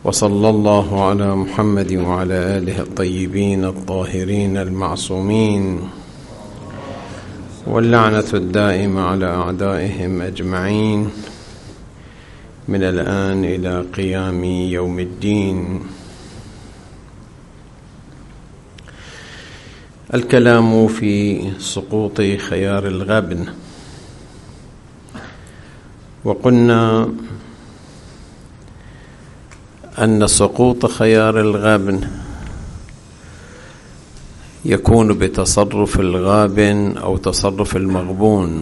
وصلى الله على محمد وعلى آله الطيبين الطاهرين المعصومين، واللعنة الدائمة على أعدائهم أجمعين من الآن إلى قيام يوم الدين. الكلام في سقوط خيار الغبن. وقلنا أن سقوط خيار الغبن يكون بتصرف الغابن أو تصرف المغبون.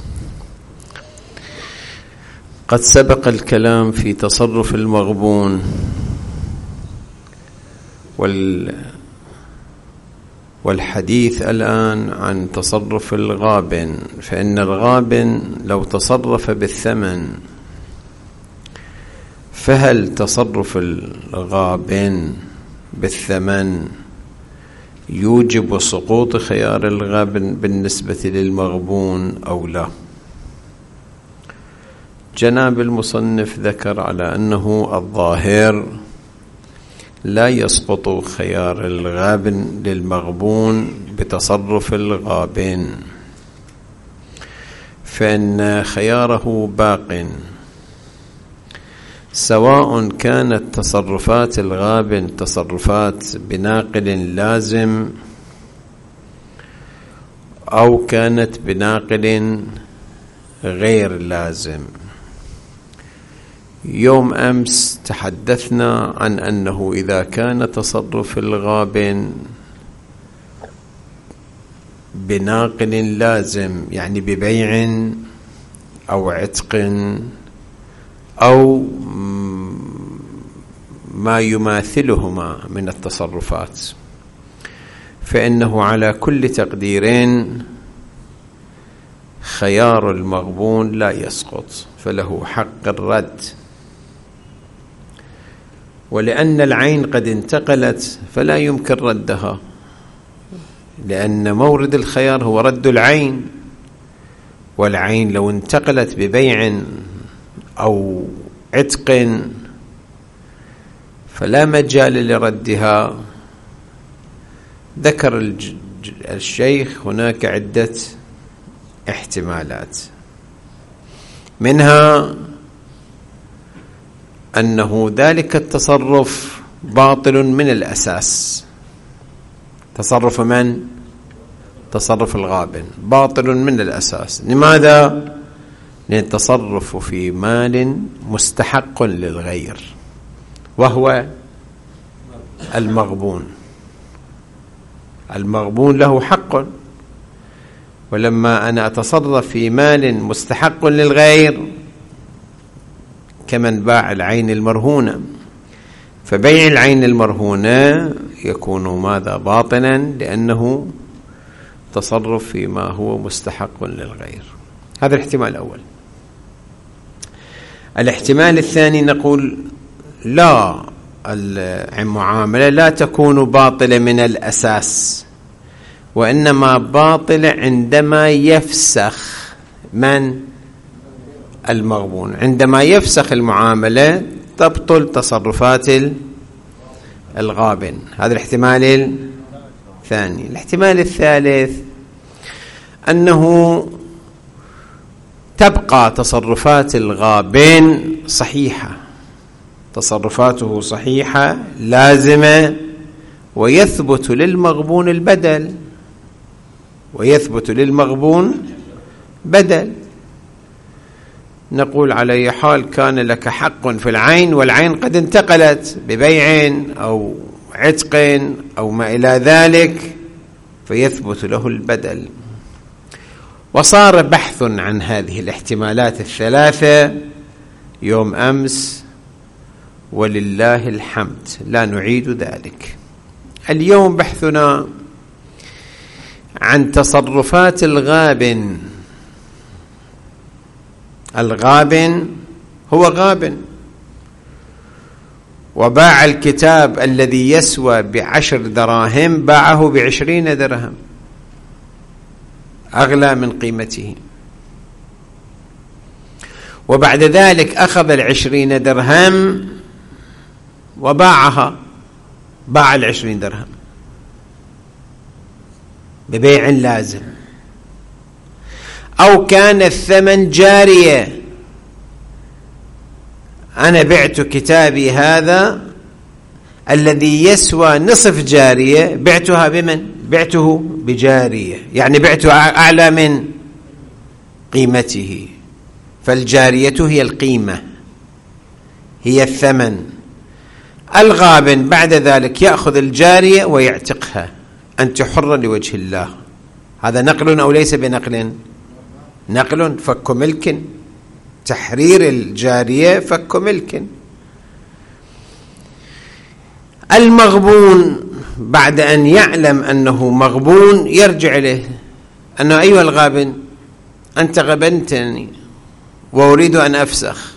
قد سبق الكلام في تصرف المغبون والحديث الآن عن تصرف الغابن. فإن الغابن لو تصرف بالثمن، فهل تصرف الغابن بالثمن يوجب سقوط خيار الغابن بالنسبة للمغبون أو لا؟ جناب المصنف ذكر على أنه الظاهر لا يسقط خيار الغابن للمغبون بتصرف الغابن، فإن خياره باق، سواء كانت تصرفات الغابن تصرفات بناقل لازم أو كانت بناقل غير لازم. يوم أمس تحدثنا عن أنه إذا كان تصرف الغابن بناقل لازم، يعني ببيع أو عتق أو ما يماثلهما من التصرفات، فإنه على كل تقديرين خيار المغبون لا يسقط، فله حق الرد. ولأن العين قد انتقلت فلا يمكن ردها، لأن مورد الخيار هو رد العين، والعين لو انتقلت ببيع أو عتق فلا مجال لردها. ذكر الشيخ هناك عدة احتمالات، منها أنه ذلك التصرف باطل من الأساس. تصرف من؟ تصرف الغابن باطل من الأساس. لماذا؟ لأن التصرف في مال مستحق للغير وهو المغبون. المغبون له حق، ولما أنا أتصرف في مال مستحق للغير كمن باع العين المرهونة، فبيع العين المرهونة يكون ماذا؟ باطلا، لأنه تصرف فيما هو مستحق للغير. هذا الاحتمال الأول. الاحتمال الثاني نقول لا، المعاملة لا تكون باطلة من الأساس، وإنما باطلة عندما يفسخ من؟ المغبون. عندما يفسخ المعاملة تبطل تصرفات الغابن. هذا الاحتمال الثاني. الاحتمال الثالث أنه تبقى تصرفات الغابن صحيحة، تصرفاته صحيحة لازمة، ويثبت للمغبون البدل، ويثبت للمغبون بدل. نقول على أي حال كان لك حق في العين، والعين قد انتقلت ببيع أو عتق أو ما إلى ذلك، فيثبت له البدل. وصار بحث عن هذه الاحتمالات الثلاثة يوم أمس، ولله الحمد لا نعيد ذلك. اليوم بحثنا عن تصرفات الغابن. الغابن هو غابن، وباع الكتاب الذي يسوى ب10 دراهم باعه ب20 درهم، أغلى من قيمته. وبعد ذلك أخذ 20 درهم وباعها، باع 20 درهم ببيع لازم، أو كان الثمن جارية، أنا بعت كتابي هذا الذي يسوى نصف جارية، بعتها بمن؟ بعته بجارية، يعني بعته أعلى من قيمته، فالجارية هي القيمة، هي الثمن. الغابن بعد ذلك يأخذ الجارية ويعتقها، أنت حرة لوجه الله. هذا نقل أو ليس بنقل؟ نقل، فك ملك، تحرير الجارية فك ملك. المغبون بعد أن يعلم أنه مغبون يرجع إليه أنه أيها الغابن أنت غبنتني وأريد أن أفسخ،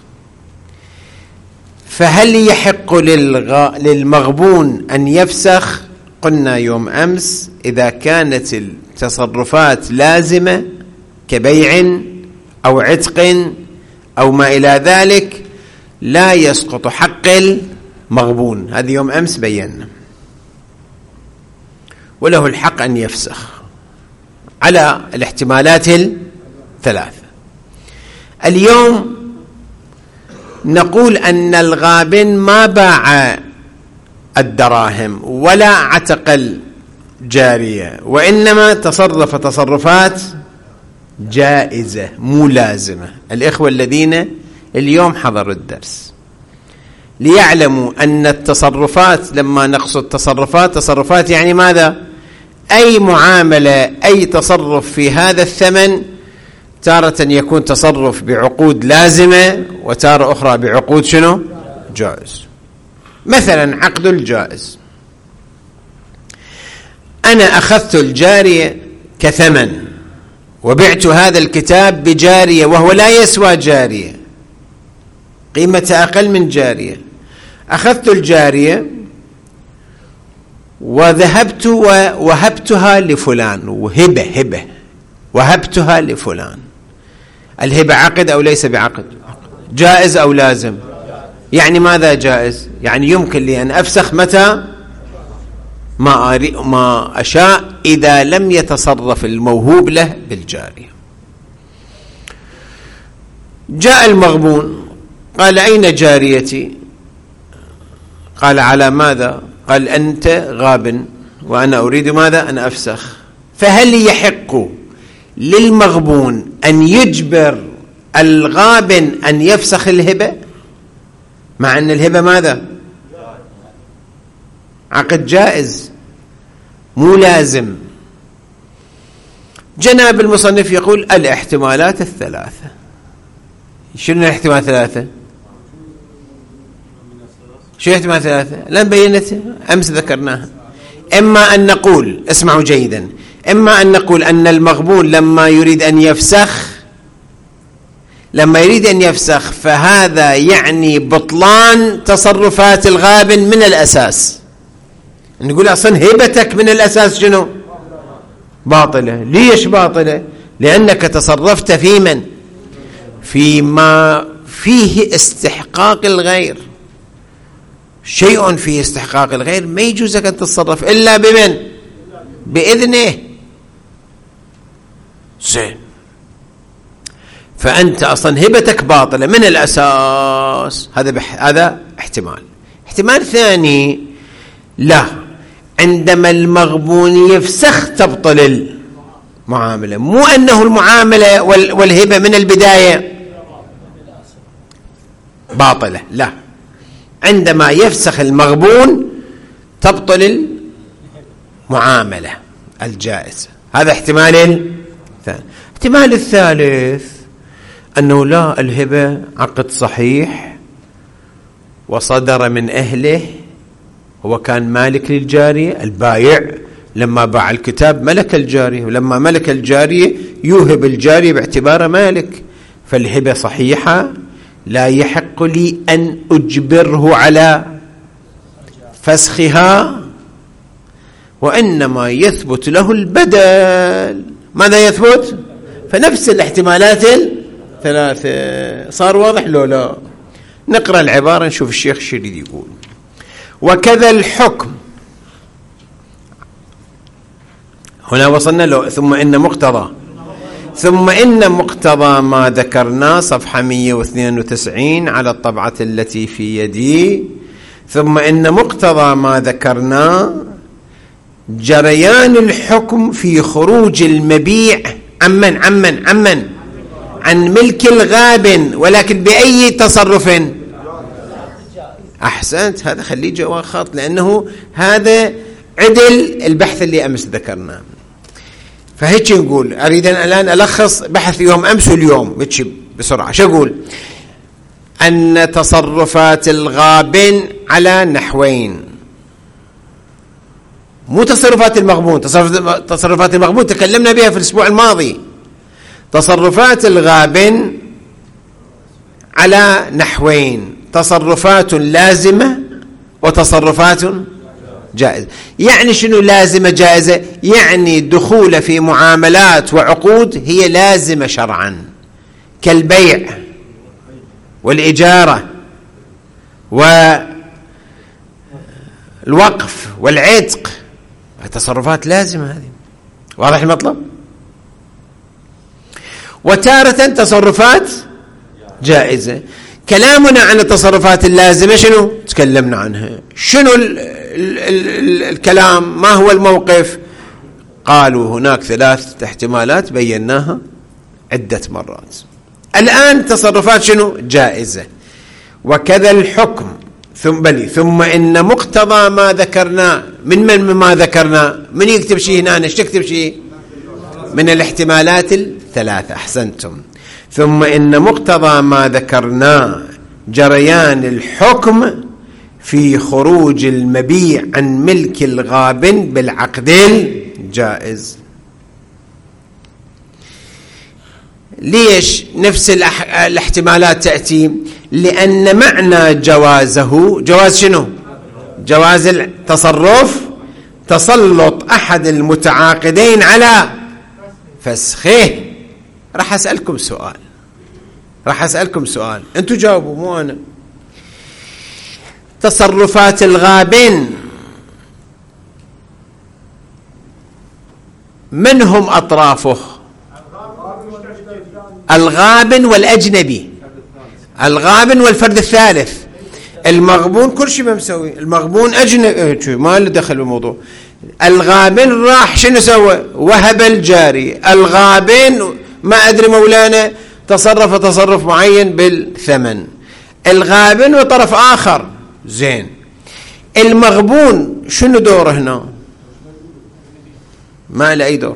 فهل يحق للمغبون أن يفسخ؟ قلنا يوم أمس إذا كانت التصرفات لازمة كبيع أو عتق أو ما إلى ذلك لا يسقط حق المغبون، هذه يوم أمس بينا، وله الحق أن يفسخ على الاحتمالات الثلاثة. اليوم نقول أن الغابن ما باع الدراهم ولا عتق الجارية، وإنما تصرف تصرفات جائزة مو لازمة. الإخوة الذين اليوم حضروا الدرس ليعلموا أن التصرفات، لما نقصد تصرفات يعني ماذا؟ أي معاملة، أي تصرف في هذا الثمن، تارة يكون تصرف بعقود لازمة وتارة أخرى بعقود شنو؟ جائز. مثلا عقد الجائز، أنا أخذت الجارية كثمن وبعت هذا الكتاب بجارية وهو لا يسوى جارية، قيمة أقل من جارية. أخذت الجارية وذهبت ووهبتها لفلان، وهبة وهبتها لفلان. الهبة عقد أو ليس بعقد؟ جائز أو لازم؟ يعني ماذا جائز؟ يعني يمكن لي أن أفسخ متى ما أشاء إذا لم يتصرف الموهوب له بالجارية. جاء المغبون قال أين جاريتي؟ قال على ماذا؟ قال أنت غاب وأنا أريد ماذا؟ أن أفسخ. فهل يحق للمغبون أن يجبر الغابن أن يفسخ الهبة، مع أن الهبة ماذا؟ عقد جائز مو لازم. جناب المصنف يقول الاحتمالات الثلاثة. شنو الاحتمالات الثلاثة؟ شو الاحتمالات الثلاثة؟ لن بينت أمس ذكرناها. إما أن نقول، اسمعوا جيدا، إما أن نقول أن المغبون لما يريد أن يفسخ فهذا يعني بطلان تصرفات الغابن من الأساس. نقول أصلا هبتك من الأساس شنو؟ باطلة. ليش باطلة؟ لأنك تصرفت في من؟ فيما فيه استحقاق الغير. شيء فيه استحقاق الغير ما يجوز أن تتصرف إلا بمن؟ بإذنه. زين، فأنت أصلا هبتك باطلة من الأساس. هذا احتمال. احتمال ثاني، لا، عندما المغبون يفسخ تبطل المعاملة، مو أنه المعاملة والهبة من البداية باطلة، لا، عندما يفسخ المغبون تبطل المعاملة الجائزة. هذا احتمال ثاني. احتمال الثالث أنه لا، الهبة عقد صحيح وصدر من أهله، هو كان مالك للجارية، البايع لما باع الكتاب ملك الجارية، ولما ملك الجارية يوهب الجارية باعتباره مالك، فالهبة صحيحة، لا يحق لي أن أجبره على فسخها، وإنما يثبت له البدل. ماذا يثبت؟ فنفس الاحتمالات الثلاثة. صار واضح لو لا؟ نقرأ العبارة نشوف الشيخ شو يريد يقول. وكذا الحكم. هنا وصلنا له. ثم إن مقتضى ما ذكرنا صفحة 192 على الطبعة التي في يدي. ثم إن مقتضى ما ذكرنا جريان الحكم في خروج المبيع عن ملك الغاب، ولكن بأي تصرف؟ أحسنت، هذا خليه جواب خاط، لأنه هذا عدل البحث اللي أمس ذكرناه. فهيك نقول، أريد الآن ألخص بحث يوم أمس واليوم بسرعة. شو أقول؟ أن تصرفات الغابن على نحوين، مو تصرفات المغبون. تصرفات المغبون تكلمنا بها في الأسبوع الماضي. تصرفات الغابن على نحوين: تصرفات لازمة وتصرفات جائزة. يعني شنو لازمة جائزة؟ يعني دخول في معاملات وعقود هي لازمة شرعا، كالبيع والإجارة والوقف والعتق، تصرفات لازمة هذه. واضح المطلب؟ وتارة تصرفات جائزة. كلامنا عن التصرفات اللازمة شنو؟ تكلمنا عنها. شنو الكلام؟ ما هو الموقف؟ قالوا هناك 3 احتمالات بيناها عدة مرات. الآن تصرفات شنو؟ جائزة. وكذا الحكم. ثم إن مقتضى ما ذكرنا من ما ذكرنا. من يكتب شيء هنا؟ ايش تكتب شيء؟ من الاحتمالات 3. أحسنتم. ثم إن مقتضى ما ذكرنا جريان الحكم في خروج المبيع عن ملك الغابن بالعقد الجائز. ليش نفس الاحتمالات تأتي؟ لأن معنى جوازه، جواز شنو؟ جواز التصرف تسلط أحد المتعاقدين على فسخه. راح أسألكم سؤال، أنتوا جاوبوا مو أنا. تصرفات الغابن من هم أطرافه؟ الغابن والأجنبي، الغابن والفرد الثالث. المغبون كل شيء ما مسوي، المغبون أجنبي ما له دخل بالموضوع. الغابن راح شنو سوى؟ وهب الجاري. الغابن ما أدري مولانا تصرف معين بالثمن. الغابن وطرف آخر. زين، المغبون شنو دوره هنا؟ ما له أي دور.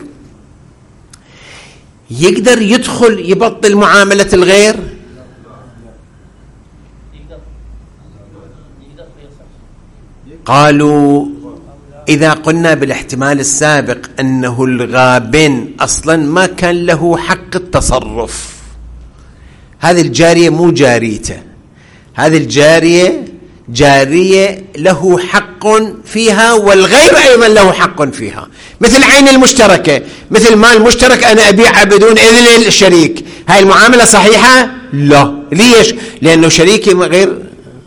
يقدر يدخل يبطل معاملة الغير؟ قالوا إذا قلنا بالاحتمال السابق أنه الغابن أصلا ما كان له حق التصرف، هذه الجارية مو جاريته، هذه الجارية جارية له حق فيها والغير أيضا له حق فيها، مثل عين المشتركة، مثل مال مشترك أنا أبيعها بدون إذن الشريك. هاي المعاملة صحيحة؟ لا. ليش؟ لأنه شريكي غير.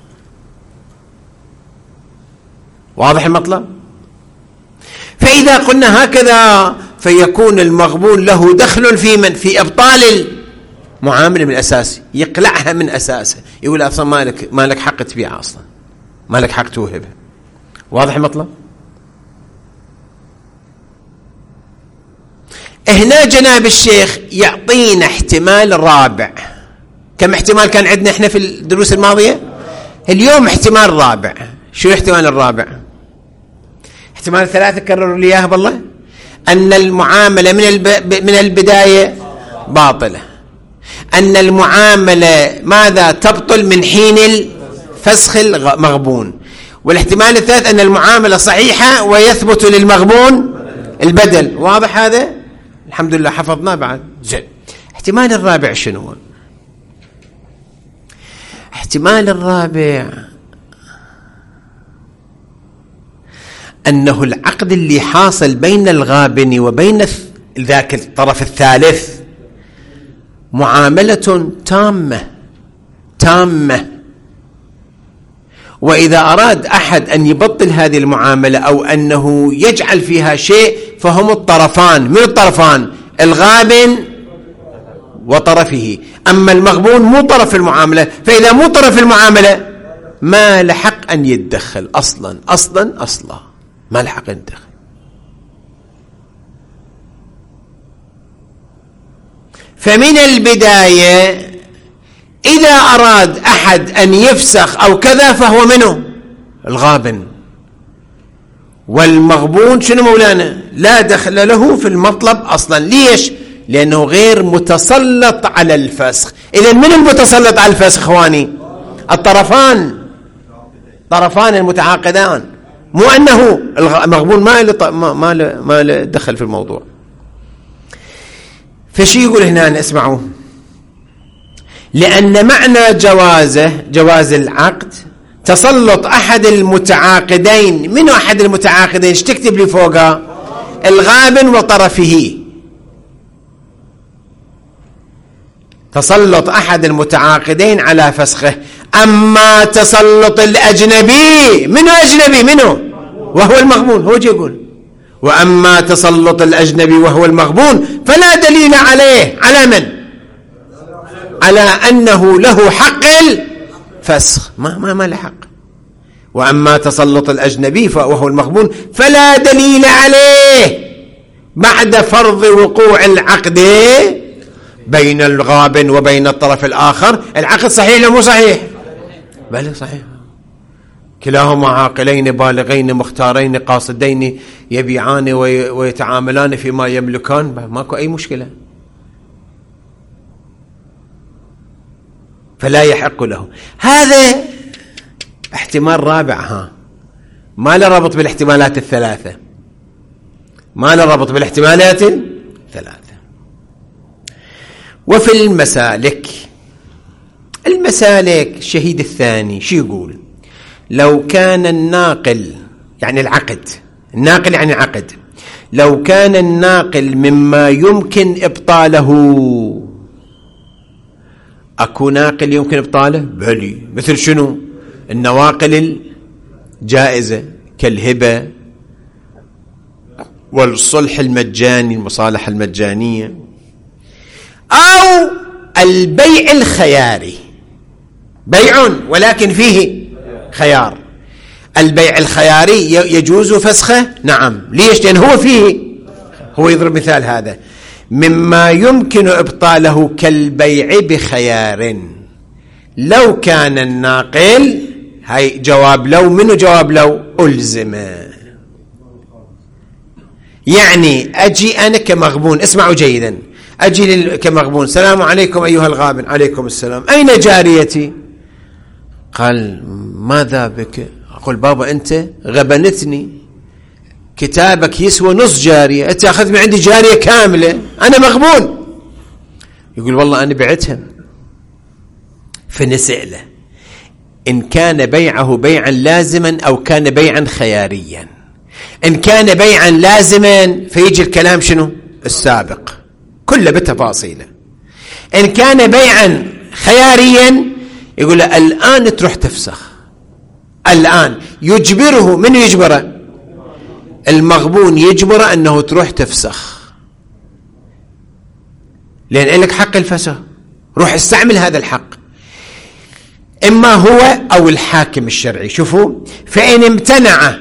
واضح المطلب؟ فإذا قلنا هكذا فيكون المغبون له دخل في من؟ في إبطال المعاملة من الأساس، يقلعها من أساسها، يقول أصلا ما لك حق تبيعها، أصلا ما لك حق توهبها. واضح المطلب؟ هنا جناب الشيخ يعطينا احتمال رابع. كم احتمال كان عندنا احنا في الدروس الماضية؟ اليوم احتمال رابع. شو الاحتمال الرابع؟ احتمال 3 كرروا لي اياها بالله. أن المعاملة من البداية باطلة، أن المعاملة ماذا؟ تبطل من حين الفسخ المغبون. والاحتمال الثالث أن المعاملة صحيحة ويثبت للمغبون البدل. واضح هذا؟ الحمد لله حفظناه بعد. زين، احتمال الرابع شنو؟ احتمال الرابع أنه العقد اللي حاصل بين الغابن وبين ذاك الطرف الثالث معاملة تامة، وإذا أراد أحد أن يبطل هذه المعاملة أو أنه يجعل فيها شيء فهم الطرفان. من الطرفان؟ الغابن وطرفه. أما المغبون مو طرف المعاملة، فإذا مو طرف المعاملة ما لحق أن يتدخل أصلا ما لحق أن يتدخل. فمن البداية إذا أراد أحد أن يفسخ أو كذا فهو منه الغابن، والمغبون شنو مولانا؟ لا دخل له في المطلب أصلا. ليش؟ لأنه غير متسلط على الفسخ. إذن من المتسلط على الفسخ إخواني؟ الطرفان المتعاقدان، مو أنه المغبون ما له دخل في الموضوع. فشي يقول هنا اسمعوا، لأن معنى جواز العقد تسلط أحد المتعاقدين. من أحد المتعاقدين؟ ايش تكتب لي فوقها؟ الغابن وطرفه. تسلط أحد المتعاقدين على فسخه. أما تسلط الأجنبي، منه أجنبي؟ منه وهو المغبون. هو يقول وأما تسلط الأجنبي وهو المغبون فلا دليل عليه. على من؟ على أنه له حق الفسخ. ما له حق. وأما تسلط الأجنبي وهو المغبون فلا دليل عليه بعد فرض وقوع العقد بين الغابن وبين الطرف الآخر. العقد صحيح ولا مو صحيح؟ بل صحيح. كلاهما عاقلين بالغين مختارين قاصدين يبيعان ويتعاملان فيما يملكان، ماكو أي مشكلة. فلا يحق له. هذا احتمال رابع، ما له ربط بالاحتمالات الثلاثة، وفي المسالك الشهيد الثاني شو يقول؟ لو كان الناقل يعني العقد لو كان الناقل مما يمكن إبطاله. أكو ناقل يمكن إبطاله؟ بلي. مثل شنو؟ النواقل الجائزة كالهبة والصلح المجاني، المصالحة المجانية، أو البيع الخياري. بيع ولكن فيه خيار. البيع الخياري يجوز فسخه؟ نعم. ليش؟ لأن هو يضرب مثال هذا مما يمكن إبطاله كالبيع بخيار. لو كان الناقل، هاي جواب لو. منه جواب لو؟ ألزم. يعني أجي أنا كمغبون، اسمعوا جيدا، أجي كمغبون، السلام عليكم أيها الغابن. عليكم السلام. أين جاريتي؟ قال ماذا بك؟ أقول بابا أنت غبنتني، كتابك يسوى نص جارية، أنت أخذت من عندي جارية كاملة، أنا مغبون. يقول والله أنا بعتها. فنسأله إن كان بيعه بيعا لازما أو كان بيعا خياريا. إن كان بيعا لازما فيجي الكلام شنو؟ السابق كله بتفاصيله. إن كان بيعا خياريا يقول له الآن تروح تفسخ. الآن يجبره. من يجبره؟ المغبون يجبره أنه تروح تفسخ، لأن لك حق الفسخ، روح استعمل هذا الحق. إما هو أو الحاكم الشرعي. شوفوا، فإن امتنع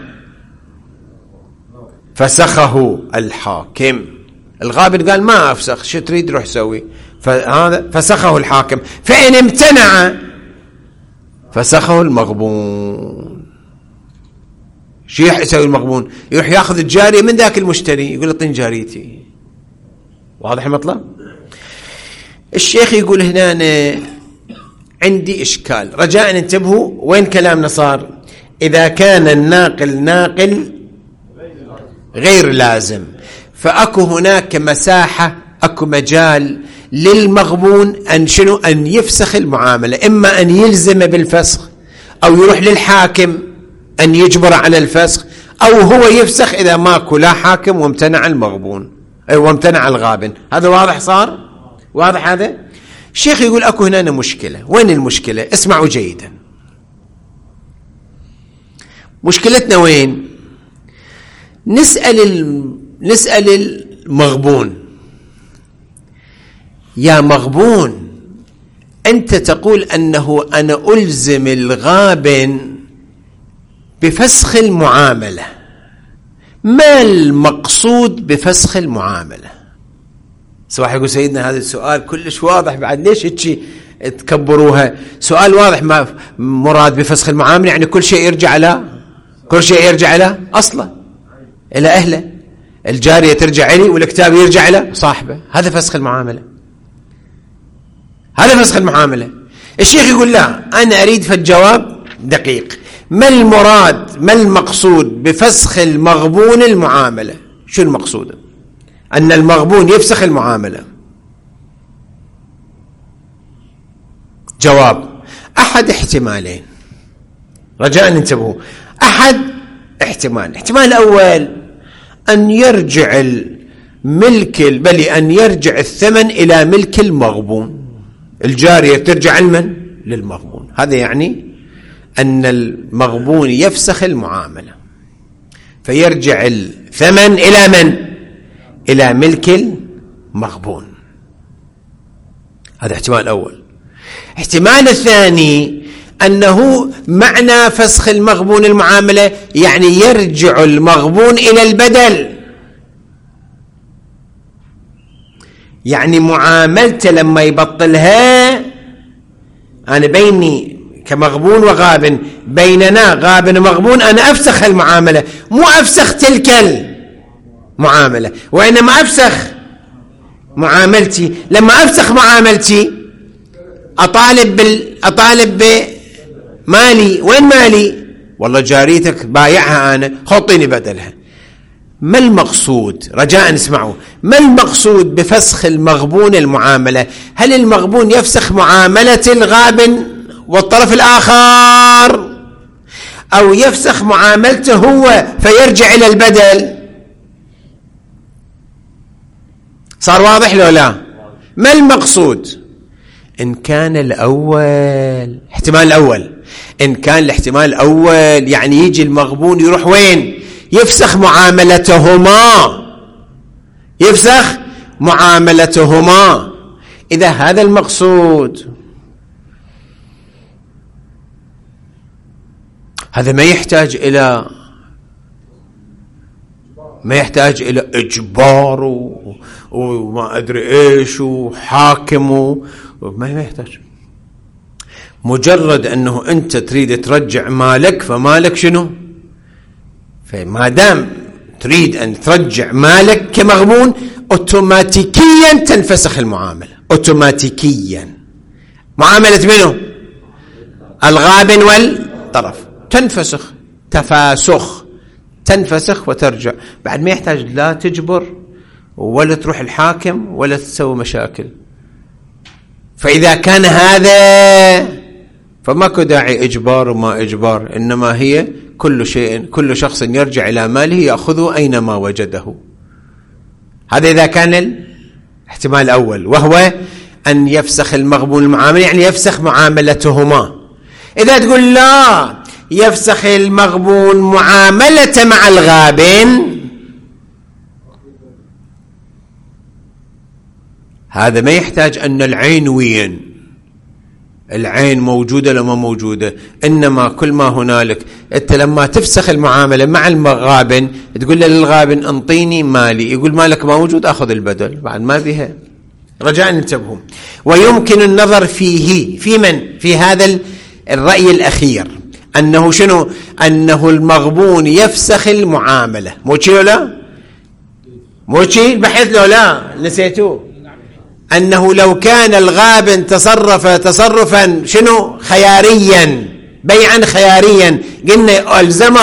فسخه الحاكم. الغابن قال ما أفسخ، شو تريد روح سوي، فهذا فسخه الحاكم. فإن امتنع فسخه المغبون. شو يسوي المغبون؟ يروح ياخذ الجارية من ذاك المشتري، يقول اعطيني جاريتي. واضح المطلب؟ الشيخ يقول هنا أنا عندي إشكال، رجاء انتبهوا وين كلامنا صار. إذا كان الناقل ناقل غير لازم فأكو هناك مساحة، أكو مجال للمغبون أن شنو؟ أن يفسخ المعاملة. إما أن يلزم بالفسخ أو يروح للحاكم أن يجبر على الفسخ، أو هو يفسخ إذا ماكو لا حاكم وامتنع المغبون وامتنع الغابن. هذا واضح صار؟ واضح هذا؟ الشيخ يقول أكو هنا مشكلة. وين المشكلة؟ اسمعوا جيدا. مشكلتنا وين؟ نسأل المغبون: يا مغبون، أنت تقول أنه أنا ألزم الغابن بفسخ المعاملة، ما المقصود بفسخ المعاملة؟ صباح يقول سيدنا هذا السؤال كلش واضح، بعد ليش هيك تكبروها؟ سؤال واضح، ما مراد بفسخ المعاملة يعني كل شيء يرجع إلى أصله، إلى أهله، الجارية ترجع لي والكتاب يرجع إلى صاحبه، هذا فسخ المعاملة، هذا فسخ المعاملة. الشيخ يقول لا، أنا أريد في الجواب دقيق، ما المراد، ما المقصود بفسخ المغبون المعاملة؟ شو المقصود؟ أن المغبون يفسخ المعاملة. جواب: أحد احتمالين، رجاء انتبهوا، أحد احتمال الأول أن يرجع أن يرجع الثمن إلى ملك المغبون، الجارية ترجع للمغبون، هذا يعني أن المغبون يفسخ المعاملة، فيرجع الثمن إلى من؟ إلى ملك المغبون. هذا احتمال الأول. احتمال الثاني أنه معنى فسخ المغبون المعاملة يعني يرجع المغبون إلى البدل، يعني معاملته لما يبطلها، أنا بيني كمغبون وغابن، بيننا غابن ومغبون، أنا أفسخ المعاملة، مو أفسخ تلك المعاملة، وإنما أفسخ معاملتي. لما أفسخ معاملتي أطالب بمالي. وين مالي؟ والله جاريتك بايعها أنا، خطيني بدلها. ما المقصود؟ رجاء اسمعوا، ما المقصود بفسخ المغبون المعاملة؟ هل المغبون يفسخ معاملة الغابن والطرف الآخر، أو يفسخ معاملته هو فيرجع إلى البدل؟ صار واضح لو لا؟ ما المقصود؟ إن كان الأول، احتمال الأول، إن كان الاحتمال الأول يعني يجي المغبون يروح وين؟ يفسخ معاملتهما، إذا هذا المقصود، هذا ما يحتاج إلى إجبار وما أدري إيش وحاكم، ما يحتاج. مجرد أنه أنت تريد ترجع مالك، فمالك شنو؟ فما دام تريد أن ترجع مالك كمغبون، أوتوماتيكيا تنفسخ المعاملة، أوتوماتيكيا. معاملة منه؟ الغابن والطرف، تنفسخ، تنفسخ وترجع، بعد ما يحتاج لا تجبر ولا تروح الحاكم ولا تسوي مشاكل. فإذا كان هذا فماكو داعي إجبار وما إجبار، إنما هي كل شخص يرجع إلى ماله يأخذه أينما وجده. هذا إذا كان الاحتمال الأول، وهو أن يفسخ المغبون المعاملة، يعني يفسخ معاملتهما. إذا تقول لا، يفسخ المغبون معاملة مع الغابن، هذا ما يحتاج أن العين وين، العين موجودة لما موجودة، إنما كل ما هنالك أنت لما تفسخ المعاملة مع الغابن تقول له للغابن انطيني مالي، يقول مالك ما موجود، أخذ البدل، بعد ما بها. رجاء انتبهوا. ويمكن النظر فيه في هذا الرأي الأخير، أنه شنو؟ أنه المغبون يفسخ المعاملة. موشي ولا موشي بحث له لا نسيتوه؟ أنه لو كان الغابن تصرف تصرفا شنو؟ خياريا، بيعا خياريا، قلنا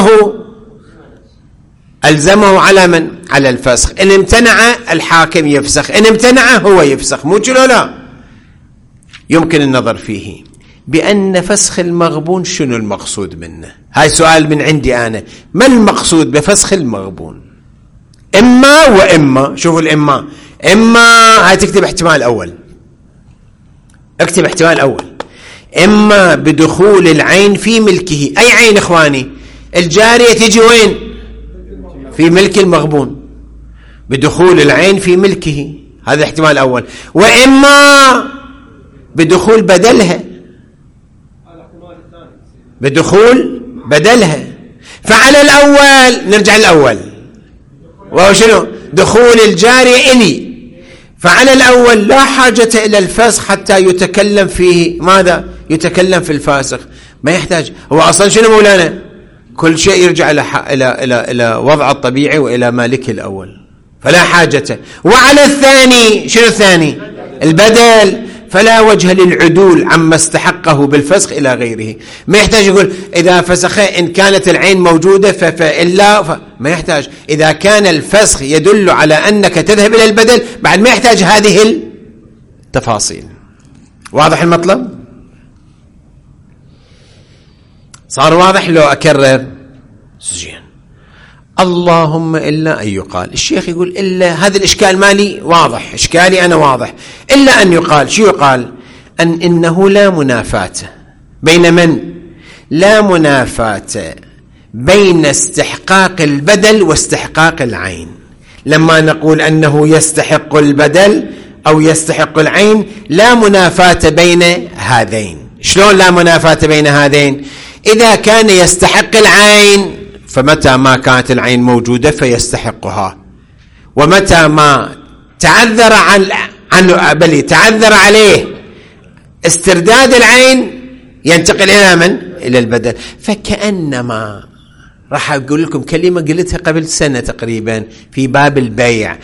ألزمه على من؟ على الفسخ. إن امتنع الحاكم يفسخ، إن امتنع هو يفسخ. موشي ولا لا؟ يمكن النظر فيه بأن فسخ المغبون شنو المقصود منه. هاي سؤال من عندي أنا، ما المقصود بفسخ المغبون؟ إما وإما. شوفوا الإما، إما هاي تكتب احتمال أول، اكتب احتمال أول، إما بدخول العين في ملكه. أي عين إخواني؟ الجارية تيجي وين؟ في ملك المغبون بدخول العين في ملكه، هذا احتمال أول. وإما بدخول بدلها، بدخول بدلها. فعلى الأول نرجع الأول، وهو شنو؟ دخول الجارية إلي. فعلى الأول لا حاجة إلى الفسخ حتى يتكلم فيه ماذا؟ يتكلم في الفاسخ، ما يحتاج. هو أصلا شنو مولانا؟ كل شيء يرجع إلى وضع الطبيعي وإلى مالكه الأول، فلا حاجة. وعلى الثاني شنو الثاني؟ البدل، فلا وجه للعدول عما استحقه بالفسخ إلى غيره. ما يحتاج يقول إذا فسخ إن كانت العين موجودة فإلا ما يحتاج. إذا كان الفسخ يدل على أنك تذهب إلى البدل بعد ما يحتاج هذه التفاصيل. واضح المطلب؟ صار واضح لو أكرر؟ زين. اللهم إلا أن يقال، الشيخ يقول إلا هذا الإشكال مالي واضح، إشكالي أنا واضح، إلا أن يقال. شو يقال؟ إنه لا منافاة بين من؟ لا منافاة بين استحقاق البدل واستحقاق العين. لما نقول أنه يستحق البدل أو يستحق العين لا منافاة بين هذين. شلون لا منافاة بين هذين؟ إذا كان يستحق العين فمتى ما كانت العين موجودة فيستحقها، ومتى ما تعذر عنه تعذر عليه استرداد العين ينتقل إلى من؟ إلى البدل. فكأنما راح أقول لكم كلمة قلتها قبل سنة تقريبا في باب البيع،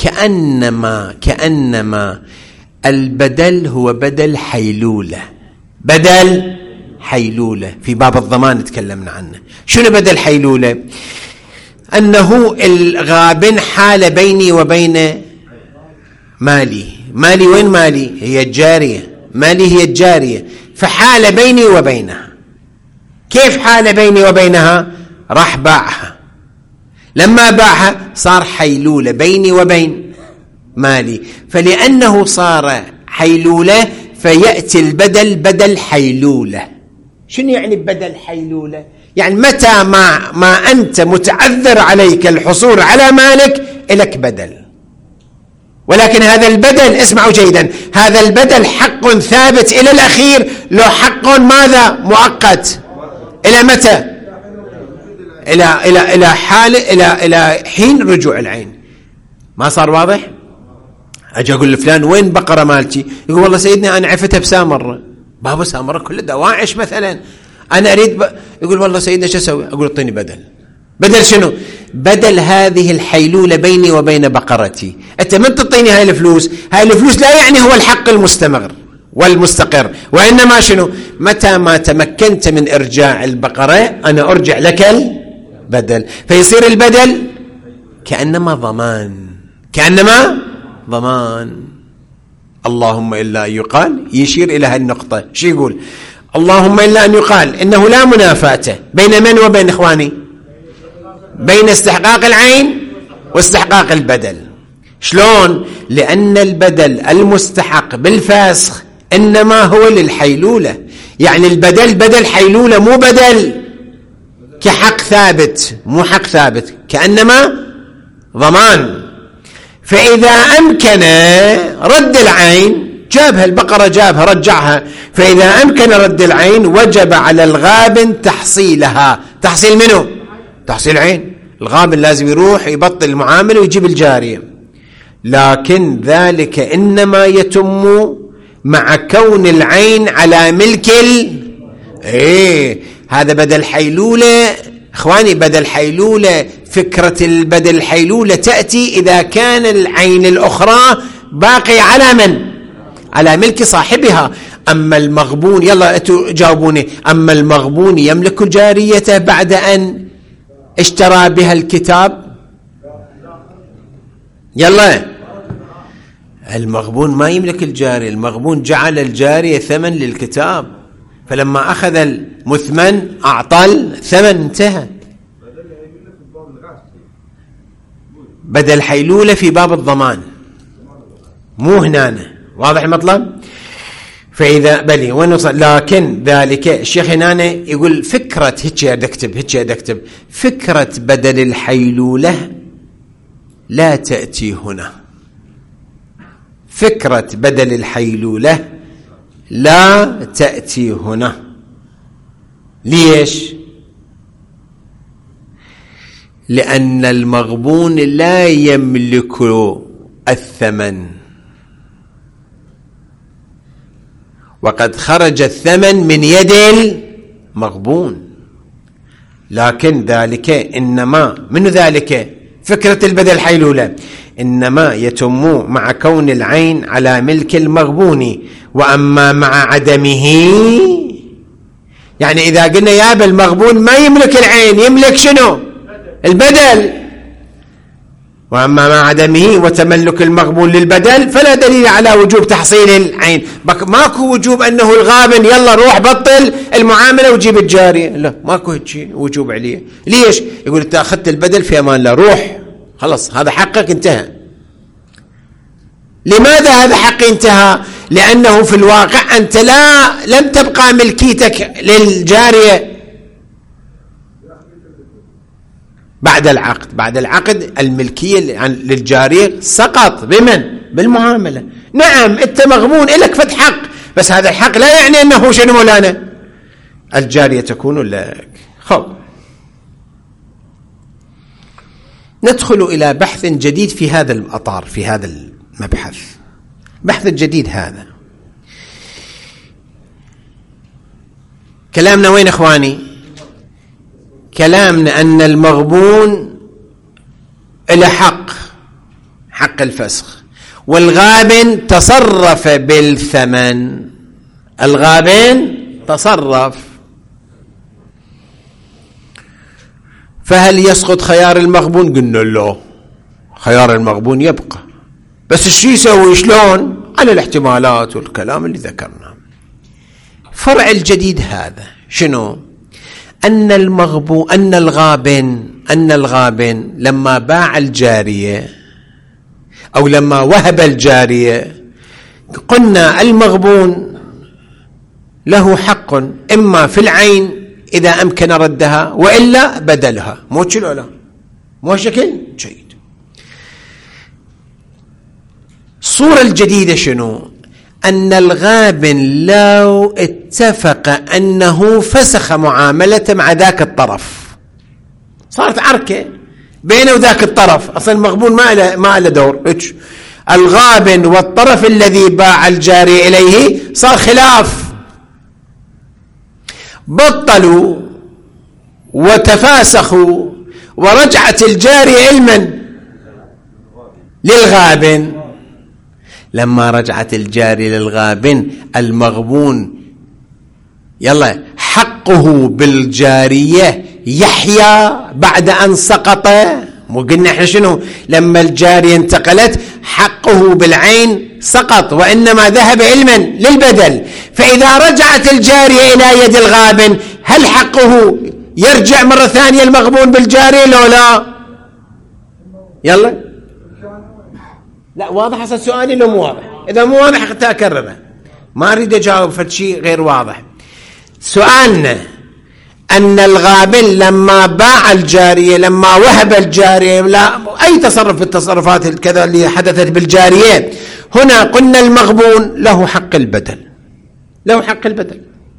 كأنما البدل هو بدل حيلولة، بدل حيلولة. في باب الضمان تكلمنا عنه. شنو بدل حيلولة؟ أنه الغابن حال بيني وبين مالي. وين مالي؟ هي الجارية، مالي هي الجارية، فحال بيني وبينها. كيف حال بيني وبينها؟ راح باعها، لما باعها صار حيلولة بيني وبين مالي، فلأنه صار حيلولة فيأتي البدل بدل حيلولة. شنو يعني بدل حيلولة؟ يعني متى ما أنت متعذر عليك الحصول على مالك إلك بدل، ولكن هذا البدل اسمعوا جيدا، هذا البدل حق ثابت إلى الأخير، له حق ماذا؟ مؤقت. إلى متى؟ إلى حال إلى حين رجوع العين. ما صار واضح؟ أجي أقول لفلان وين بقرة مالتي؟ يقول والله سيدنا أنا عفتها بسامرة. بابا سامرة كل دواعش مثلا، أنا أريد يقول والله سيدنا شو أسوي؟ أقول اعطيني بدل شنو؟ بدل هذه الحيلولة بيني وبين بقرتي. أنت من تعطيني هاي الفلوس؟ هاي الفلوس لا يعني هو الحق المستمر والمستقر، وإنما شنو؟ متى ما تمكنت من إرجاع البقرة أنا أرجع لك البدل، فيصير البدل كأنما ضمان. اللهم إلا أن يقال يشير إلى هالنقطة. شو يقول؟ اللهم إلا أن يقال إنه لا منافاة بين من وبين إخواني؟ بين استحقاق العين واستحقاق البدل. شلون؟ لأن البدل المستحق بالفسخ إنما هو للحيلولة، يعني البدل بدل حيلولة، مو بدل كحق ثابت، مو حق ثابت، كأنما ضمان. فإذا أمكن رد العين، جابها البقرة، جابها رجعها، فإذا أمكن رد العين وجب على الغابن تحصيلها. تحصيل منه؟ تحصيل عين. الغابن لازم يروح يبطل المعاملة ويجيب الجارية، لكن ذلك إنما يتم مع كون العين على ملك هذا بدل حيلولة. إخواني بدل حيلولة، فكرة البدل حيلولة تأتي إذا كان العين الأخرى باقي على من؟ على ملك صاحبها. أما المغبون، يلا جاوبوني، أما المغبون يملك جاريته بعد أن اشترى بها الكتاب؟ يلا، المغبون ما يملك الجارية، المغبون جعل الجارية ثمن للكتاب، فلما أخذ المثمن أعطى الثمن، انتهى. بدل حيلولة في باب الضمان، مو هنا. واضح المطلب؟ فإذا بلي ونصل لكن ذلك الشيخ هنا يقول فكرة هيك أكتب فكرة بدل الحيلولة لا تأتي هنا. فكرة بدل الحيلولة لا تأتي هنا. ليش؟ لأن المغبون لا يملك الثمن، وقد خرج الثمن من يد المغبون. لكن ذلك إنما من ذلك فكرة البدل الحيلولة إنما يتم مع كون العين على ملك المغبون، وأما مع عدمه يعني إذا قلنا يا بالمغبون ما يملك العين، يملك شنو؟ البدل. وأما مع عدمه وتملك المغبون للبدل فلا دليل على وجوب تحصيل العين. ماكو وجوب أنه الغابن يلا روح بطل المعاملة وجيب الجارية، لا ماكو هيك وجوب عليه. ليش؟ يقول أنت أخذت البدل في أمان الله، روح خلص هذا حقك انتهى. لماذا هذا حق انتهى؟ لأنه في الواقع أنت لم تبقى ملكيتك للجارية بعد العقد الملكية للجارية سقط بمن؟ بالمعاملة. نعم أنت مغبون إلك فت حق، بس هذا الحق لا يعني أنه شنو مولانا الجارية تكون لك. خب ندخل إلى بحث جديد في هذا الأطار، في هذا المبحث. بحث جديد هذا كلامنا وين إخواني؟ كلامنا أن المغبون له حق الفسخ، والغابن تصرف بالثمن. الغابن تصرف، فهل يسقط خيار المغبون؟ قلنا له خيار المغبون يبقى، بس الشيء يسوي شلون؟ على الاحتمالات والكلام اللي ذكرناه. فرع الجديد هذا شنو؟ أن الغابن لما باع الجارية أو لما وهب الجارية، قلنا المغبون له حق إما في العين إذا أمكن ردها وإلا بدلها. مو شلو لا مو شكل جيد. الصورة الجديدة شنو؟ أن الغابن لو اتفق أنه فسخ معاملته مع ذاك الطرف، صارت عركة بينه وذاك الطرف، أصلا المغبون ما له دور. الغابن والطرف الذي باع الجارية إليه صار خلاف، بطلوا وتفاسخوا، ورجعت الجارية علما للغابن. لما رجعت الجارية للغابن المغبون يلا حقه بالجارية يحيى بعد أن سقط. مو قلنا احنا شنو؟ لما الجارية انتقلت حقه بالعين سقط، وإنما ذهب علما للبدل. فإذا رجعت الجارية إلى يد الغابن هل حقه يرجع مرة ثانية المغبون بالجارية لو لا؟ يلا لا واضح أصلا سؤالي لو مو واضح؟ إذا مو واضح حتى أكرره، ما أريد أجاوب في شيء غير واضح. سؤالنا أن الغابن لما باع الجارية، لما وهب الجارية، لا أي تصرف في التصرفات الكذا اللي حدثت بالجارية، هنا قلنا المغبون له حق البدل، له حق البدل.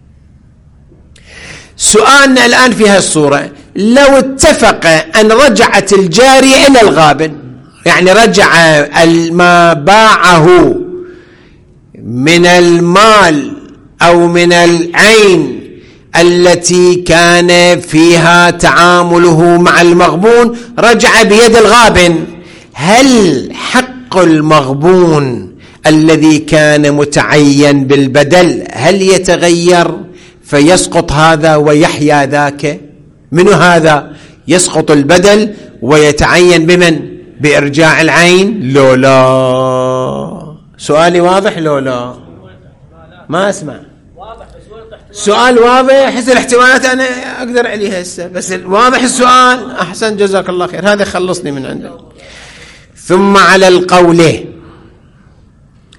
سؤالنا الآن في هالصورة، لو اتفق أن رجعت الجارية إلى الغابن، يعني رجع ما باعه من المال أو من العين التي كان فيها تعامله مع المغبون، رجع بيد الغابن، هل حق المغبون الذي كان متعين بالبدل هل يتغير فيسقط هذا ويحيا ذاك؟ من هذا يسقط البدل ويتعين بمن؟ بإرجاع العين لو لا؟ سؤالي واضح لو لا؟ ما أسمع. سؤال واضح، حس الاحتمالات أنا أقدر عليها هسه، بس واضح السؤال. أحسن جزاك الله خير، هذا خلصني من عندك. ثم على القول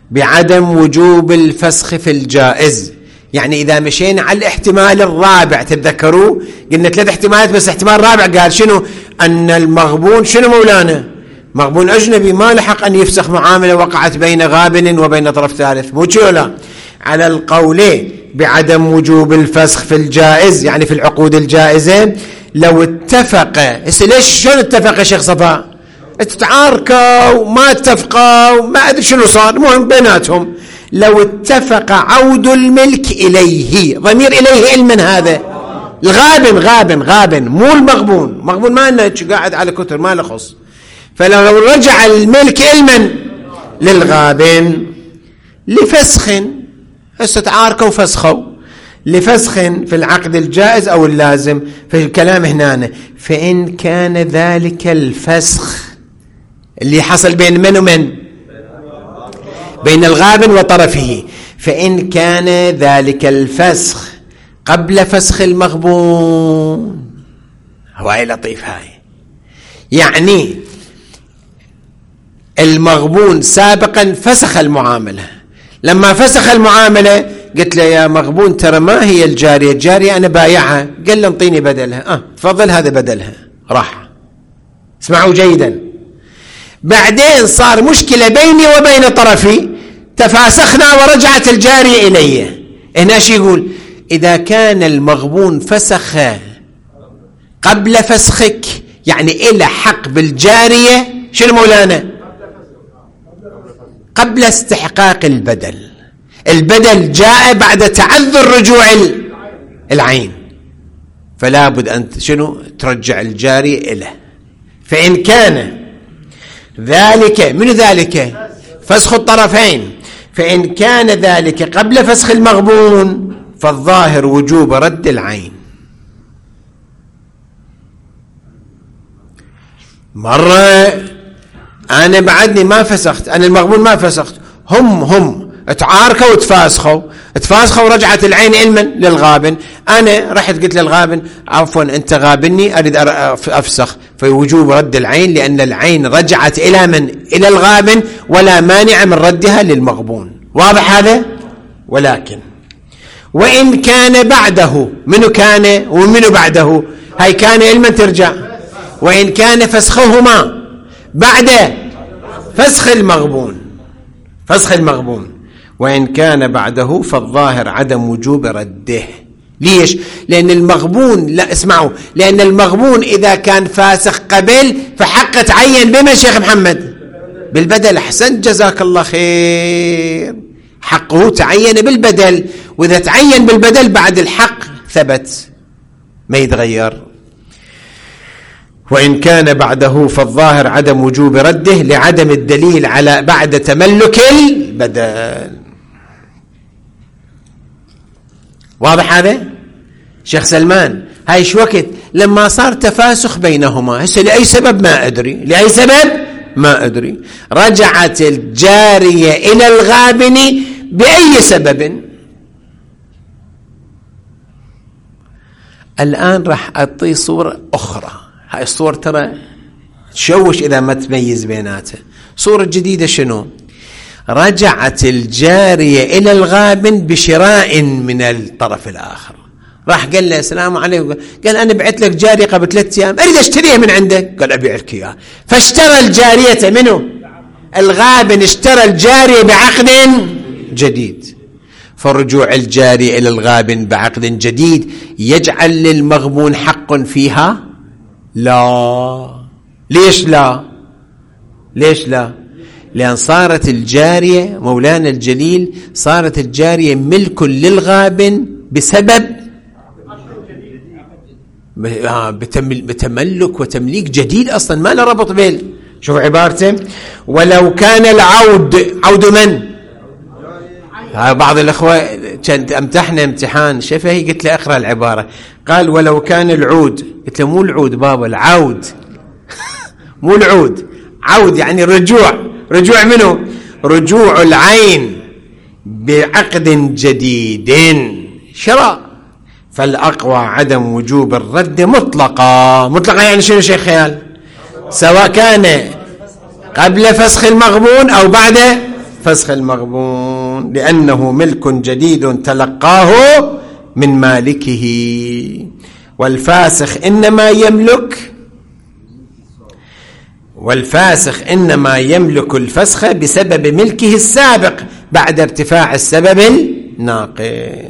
بعدم وجوب الفسخ في الجائز. يعني إذا مشينا على الاحتمال الرابع، تتذكروا قلنا 3 احتمالات بس احتمال رابع قال شنو؟ أن المغبون شنو مولانا؟ مغبون أجنبي ما لحق أن يفسخ معاملة وقعت بين غابن وبين طرف ثالث، مو لا. على القولين بعدم وجوب الفسخ في الجائز يعني في العقود الجائزة لو اتفق. ليش شلون اتفق يا شيخ صفاء؟ تتعاركوا ما اتفقوا ما أدري شنو صار، المهم بيناتهم. لو اتفق عود الملك إليه، ضمير إليه علما هذا الغابن مو المغبون. مغبون ما لنا قاعد على كتر ما له خص. فلو رجع الملك علما للغابن لفسخ، هسه تعاركوا وفسخوا لفسخ في العقد الجائز أو اللازم في الكلام هنا. فإن كان ذلك الفسخ اللي حصل بين من ومن؟ بين الغابن وطرفه. فإن كان ذلك الفسخ قبل فسخ المغبون، هواي لطيف هاي، يعني المغبون سابقا فسخ المعاملة، لما فسخ المعاملة قلت له يا مغبون ترى ما هي الجارية أنا بايعها، قال له انطيني بدلها، تفضل هذا بدلها، راح. اسمعوا جيدا، بعدين صار مشكلة بيني وبين طرفي، تفاسخنا ورجعت الجارية إلي. هنا شي يقول؟ إذا كان المغبون فسخ قبل فسخك، يعني إلى حق بالجارية شنو مولانا؟ قبل استحقاق البدل جاء بعد تعذر رجوع العين، فلا بد أن شنو؟ ترجع الجارية إليه. فإن كان ذلك من ذلك فسخ الطرفين، فإن كان ذلك قبل فسخ المغبون فالظاهر وجوب رد العين. مرة أنا بعدني ما فسخت، أنا المغبون ما فسخت، هم تعاركوا وتفاسخوا ورجعت العين علما للغابن. أنا رحت قلت للغابن عفوا أنت غابني أريد أفسخ، فوجوب رد العين لأن العين رجعت إلى من؟ إلى الغابن، ولا مانع من ردها للمغبون. واضح هذا؟ ولكن وإن كان بعده، منو كان ومنو بعده؟ هاي كان علما ترجع. وإن كان فسخهما بعد فسخ المغبون وإن كان بعده فالظاهر عدم وجوب رده. ليش؟ لأن المغبون، لا اسمعوا، لأن المغبون إذا كان فاسخ قبل فحق تعين بما شيخ محمد؟ بالبدل. أحسن جزاك الله خير، حقه تعين بالبدل، وإذا تعين بالبدل بعد الحق ثبت ما يتغير. وإن كان بعده فالظاهر عدم وجوب رده لعدم الدليل على بعد تملك البدل. واضح هذا؟ شيخ سلمان هاي شو وقت لما صار تفاسخ بينهما، هسه لأي سبب ما أدري رجعت الجارية إلى الغابن بأي سبب. الآن راح أعطي صورة أخرى، هاي الصورة ترى تشوش إذا ما تميز بيناتها. صورة جديدة شنو؟ رجعت الجارية إلى الغابن بشراء من الطرف الآخر. راح قال له السلام عليكم، قال أنا بعت لك جارية قبل 3 أيام أريد أشتريها من عندك، قال أبيع لك إياها. فاشترى الجارية منه، الغابن اشترى الجارية بعقد جديد. فرجوع الجارية إلى الغابن بعقد جديد يجعل للمغبون حق فيها؟ لا. ليش لا؟ لأن صارت الجارية مولانا الجليل، صارت الجارية ملك للغابن بسبب بتملك وتمليك جديد، أصلا ما له ربط بين. شوف عبارته، ولو كان عود من؟ بعض الأخوة كانت أمتحنا امتحان شفهي، قلت له أقرأ العبارة، قال ولو كان العود، قلت له مو العود بابا، العود مو العود، عود يعني رجوع منه؟ رجوع العين بعقد جديد شراء، فالأقوى عدم وجوب الرد مطلقا يعني شنو شيخ خيال؟ سواء كان قبل فسخ المغبون أو بعد فسخ المغبون لأنه ملك جديد تلقاه من مالكه. والفاسخ إنما يملك الفسخ بسبب ملكه السابق بعد ارتفاع السبب الناقل.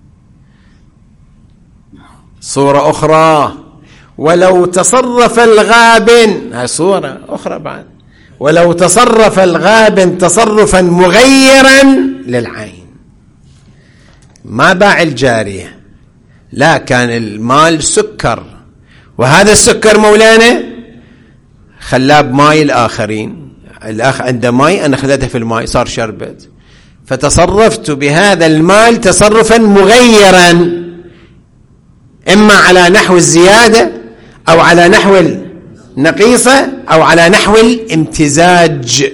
صورة أخرى: ولو تصرف الغابن، هاي صورة أخرى بعد، ولو تصرف الغابن تصرفا مغيرا للعين، ما باع الجارية، لا، كان المال سكر، وهذا السكر مولانا خلاه بماي الآخرين، الآخر عنده ماي، أنا خذته في الماي صار شربت، فتصرفت بهذا المال تصرفا مغيرا، إما على نحو الزيادة أو على نحو النقيصة أو على نحو الامتزاج.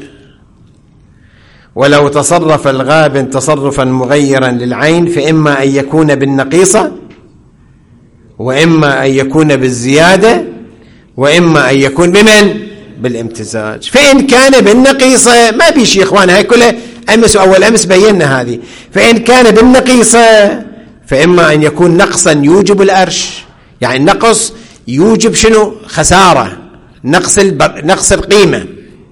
ولو تصرف الغابن تصرفا مغيرا للعين فإما أن يكون بالنقيصة، وإما أن يكون بالزيادة، وإما أن يكون بالامتزاج. فإن كان بالنقيصة ما بيشي إخوان، هاي كلها أمس وأول أمس بينا هذه. فإن كان بالنقيصة فإما أن يكون نقصا يوجب الأرش، يعني النقص يوجب شنو؟ خسارة، نقص القيمة.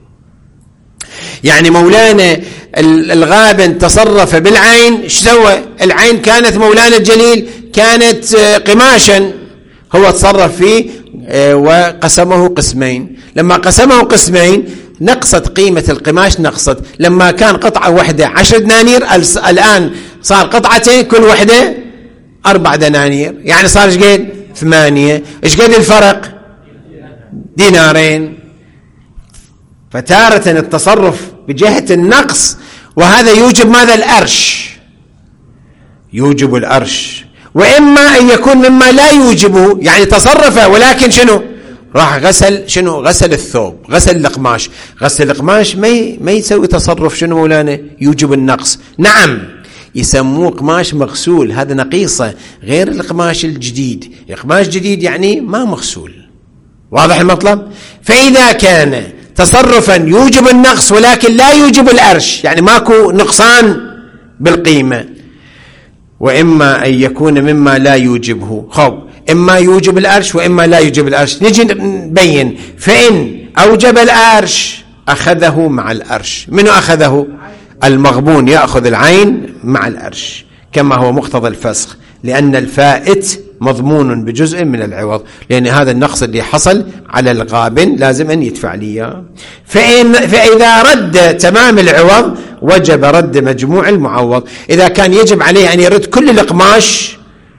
يعني مولانا الغابن تصرف بالعين، ايش سوى؟ العين كانت مولانا الجليل كانت قماشا، هو تصرف فيه وقسمه قسمين. لما قسمه قسمين نقصت قيمة القماش، نقصت. لما كان قطعة واحدة 10 دنانير، الآن صار قطعتين كل واحدة 4 دنانير، يعني صار ايش قد؟ 8. ايش قد الفرق؟ دينارين. فتارة التصرف بجهة النقص، وهذا يوجب ماذا؟ الأرش، يوجب الأرش. وإما أن يكون مما لا يوجبه، يعني تصرف ولكن شنو؟ راح غسل شنو؟ غسل الثوب، غسل القماش. غسل القماش ما يسوي تصرف شنو مولانا؟ يوجب النقص. نعم، يسموه قماش مغسول، هذا نقيصة غير القماش الجديد. القماش الجديد يعني ما مغسول، واضح المطلب؟ فإذا كان تصرفا يوجب النقص ولكن لا يوجب الأرش، يعني ماكو نقصان بالقيمة. وإما أن يكون مما لا يوجبه، إما يوجب الأرش وإما لا يوجب الأرش. نجي نبين. فإن أوجب الأرش أخذه مع الأرش. منو أخذه؟ المغبون يأخذ العين مع الأرش كما هو مقتضى الفسخ، لأن الفائت مضمون بجزء من العوض، لأن هذا النقص اللي حصل على الغابن لازم أن يدفع لي. فإذا رد تمام العوض وجب رد مجموع المعوض. إذا كان يجب عليه أن يرد كل القماش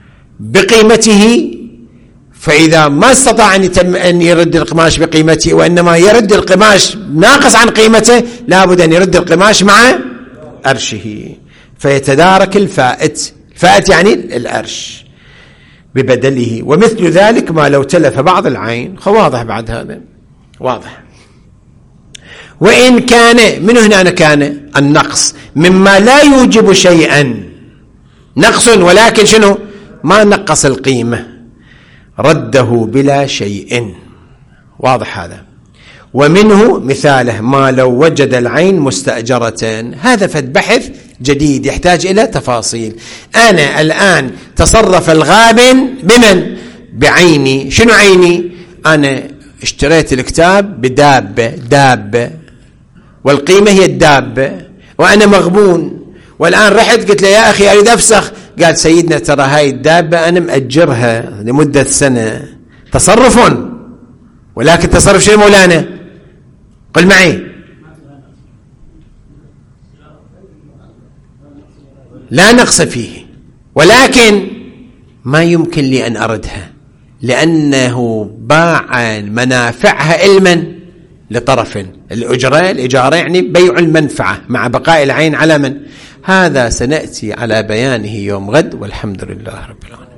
بقيمته، فإذا ما استطاع أن يرد القماش بقيمته وإنما يرد القماش ناقص عن قيمته، لابد أن يرد القماش مع أرشه، فيتدارك الفائت. الفائت يعني الأرش ببدله. ومثل ذلك ما لو تلف بعض العين. واضح بعد هذا؟ واضح. وإن كان من هنا كان النقص مما لا يوجب شيئا، نقص ولكن شنو؟ ما نقص القيمة، رده بلا شيء. واضح هذا؟ ومنه مثاله ما لو وجد العين مستأجرة. هذا فد بحث جديد يحتاج إلى تفاصيل. أنا الآن تصرف الغابن بمن؟ بعيني. شنو عيني؟ أنا اشتريت الكتاب بدابة والقيمة هي الدابة، وأنا مغبون، والآن رحت قلت له يا أخي أريد أفسخ. قال سيدنا ترى هاي الدابة أنا مأجرها لمدة سنة. تصرف، ولكن تصرف شيء مولانا؟ قل معي. لا نقص فيه، ولكن ما يمكن لي أن أردها، لأنه باع منافعها علما لطرف. الإجارة يعني بيع المنفعة مع بقاء العين على من؟ هذا سنأتي على بيانه يوم غد، والحمد لله رب العالمين.